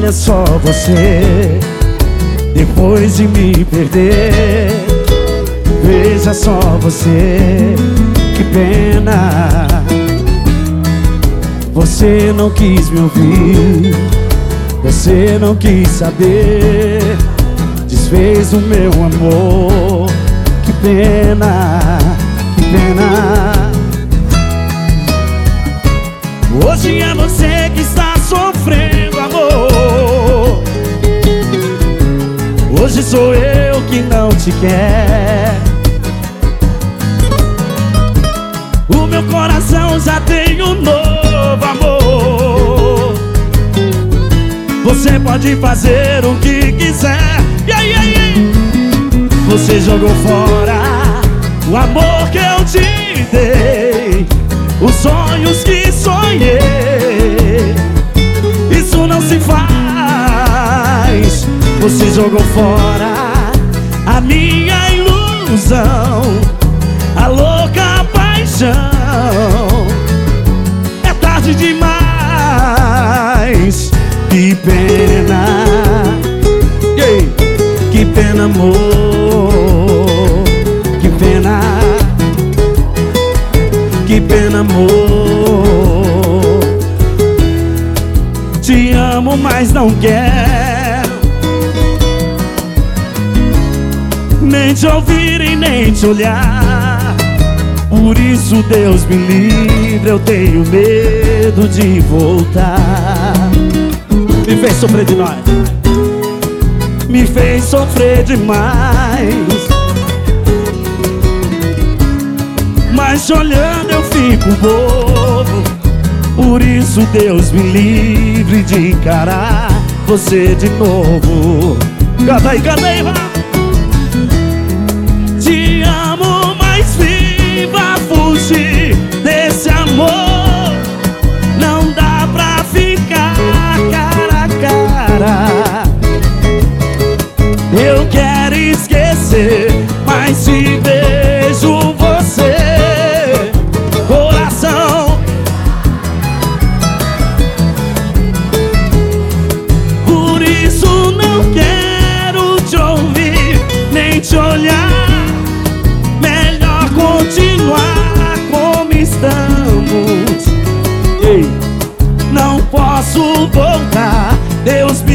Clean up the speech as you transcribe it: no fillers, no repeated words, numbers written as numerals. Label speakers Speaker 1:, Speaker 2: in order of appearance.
Speaker 1: olha só você, depois de me perder. Veja só você, que pena. Você não quis me ouvir, você não quis saber, desfez o meu amor. Que pena, que pena. Hoje é você que está sofrendo, amor. Hoje sou eu que não te quer. O meu coração já tem um novo amor. Você pode fazer o que quiser. Você jogou fora o amor que eu te dei, os sonhos que sonhei. Isso não se faz. Você jogou fora a minha ilusão, a louca paixão. É tarde demais. Que pena, que pena, amor. Que pena, que pena, amor. Te amo, mas não quero nem te ouvir e nem te olhar. Por isso, Deus me livre, eu tenho medo de voltar. Me fez sofrer de nós, me fez sofrer demais, mas te olhando eu fico bobo. Por isso, Deus me livre de encarar você de novo. Canta aí, vai! Te amo, mas viva fugir desse amor. Não dá pra ficar cara a cara. Eu quero esquecer, mas se vejo você, coração, por isso não quero te ouvir, nem te olhar. Melhor continuar como estamos. Ei, não posso voltar. Deus me